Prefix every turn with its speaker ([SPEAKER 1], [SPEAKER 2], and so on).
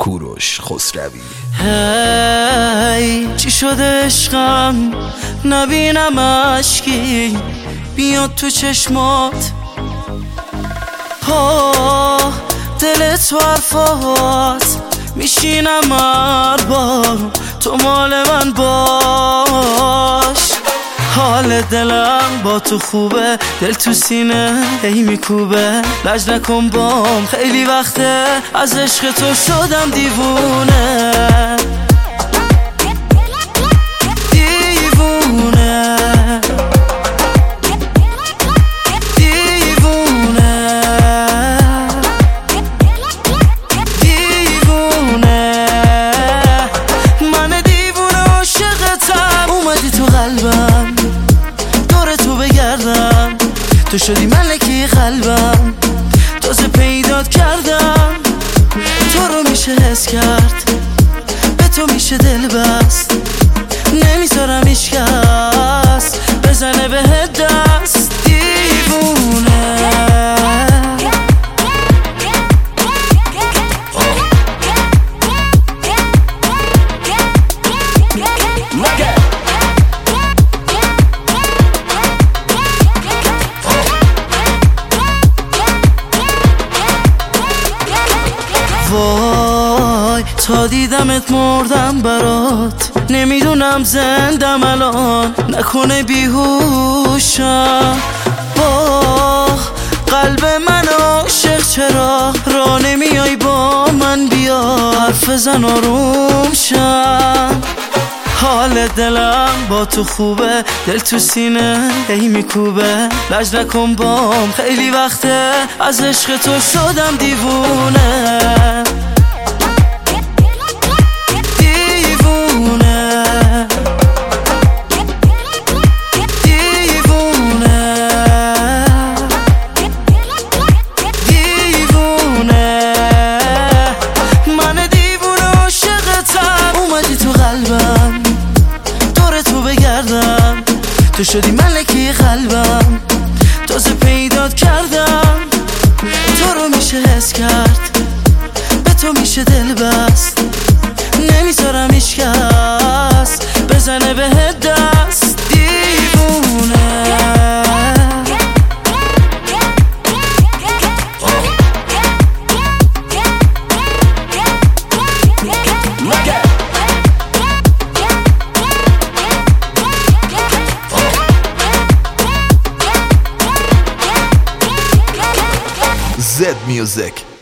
[SPEAKER 1] کوروش خسروی.
[SPEAKER 2] هی چی شده عشقم نبینم اشکی بیاد تو چشمات، دل تو حرفات میشینم هر بار تو مال من باش. حال دلم با تو خوبه، دل تو سینه هی میکوبه، لج نکن بام خیلی وقته از عشق تو شدم دیوونه. تو شدی ملکی قلبم، تازه پیدات کردم، تو رو میشه حس کرد، به تو میشه دل بست، نمیذارم هیچکس بزنه بهت دست. دیوونه وای تا دیدمت مردم برات، نمیدونم زندم الان نکنه بیهوشم. با قلب من عاشق چرا را نمیای با من، بیا حرف زن آروم شم. حال دلم با تو خوبه، دل تو سینه هی میکوبه، لج نکن بام خیلی وقته از عشق تو شدم دیوونه. تو شدی ملکی قلبم، تازه پیدات کردم، تو رو میشه حس کرد، به تو میشه دل بست، نمیذارم هیچکس بزنه بهت دست. دیوونه
[SPEAKER 1] Zed Music.